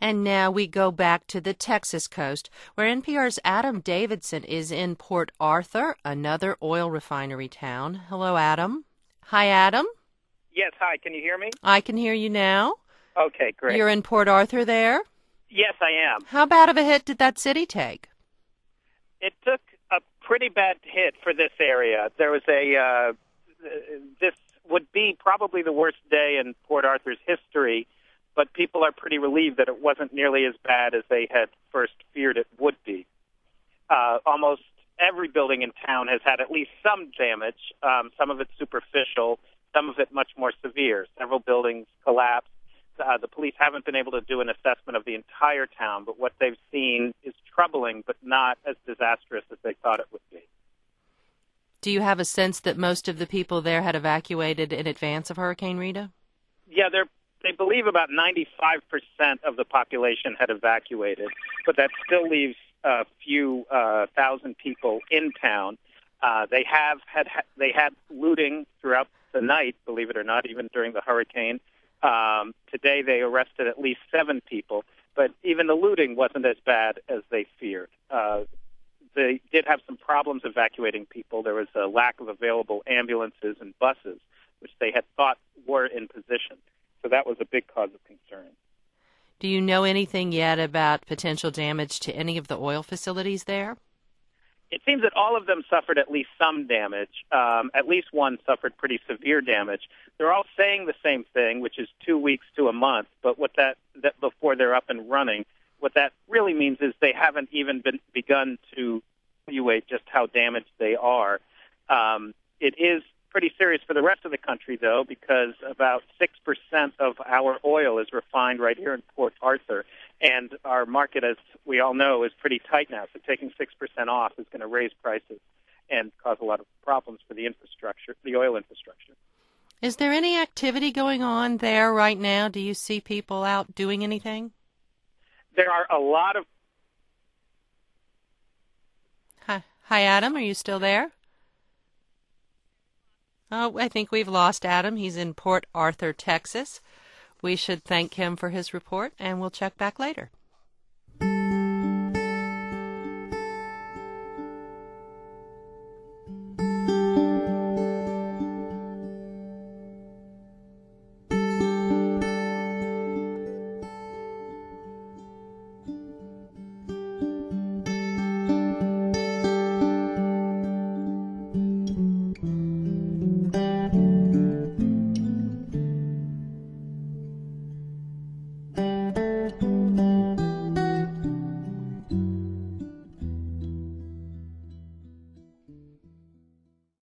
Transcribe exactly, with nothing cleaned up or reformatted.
And now we go back to the Texas coast, where N P R's Adam Davidson is in Port Arthur, another oil refinery town. Hello, Adam. Hi, Adam. Yes, hi. Can you hear me? I can hear you now. Okay, great. You're in Port Arthur there? Yes, I am. How bad of a hit did that city take? It took a pretty bad hit for this area. There was a, uh, this would be probably the worst day in Port Arthur's history, but people are pretty relieved that it wasn't nearly as bad as they had first feared it would be. Uh, almost every building in town has had at least some damage, um, some of it superficial, some of it much more severe. Several buildings collapsed. Uh, the police haven't been able to do an assessment of the entire town, but what they've seen is troubling, but not as disastrous as they thought it would be. Do you have a sense that most of the people there had evacuated in advance of Hurricane Rita? Yeah, they're They believe about ninety-five percent of the population had evacuated, but that still leaves a few uh, thousand people in town. Uh, they have had they had looting throughout the night, believe it or not, even during the hurricane. Um, today they arrested at least seven people, but even the looting wasn't as bad as they feared. Uh, they did have some problems evacuating people. There was a lack of available ambulances and buses, which they had thought were in position. So that was a big cause of concern. Do you know anything yet about potential damage to any of the oil facilities there? It seems that all of them suffered at least some damage. Um, at least one suffered pretty severe damage. They're all saying the same thing, which is two weeks to a month. But what that, that before they're up and running, what that really means is they haven't even been begun to evaluate just how damaged they are. Um, it is pretty serious for the rest of the country, though, because about six percent of our oil is refined right here in Port Arthur, and our market, as we all know, is pretty tight now, so taking six percent off is going to raise prices and cause a lot of problems for the infrastructure, the oil infrastructure. Is there any activity going on there right now? Do you see people out doing anything? There are a lot of... Hi, Hi Adam, are you still there? Oh, I think we've lost Adam. He's in Port Arthur, Texas. We should thank him for his report, and we'll check back later.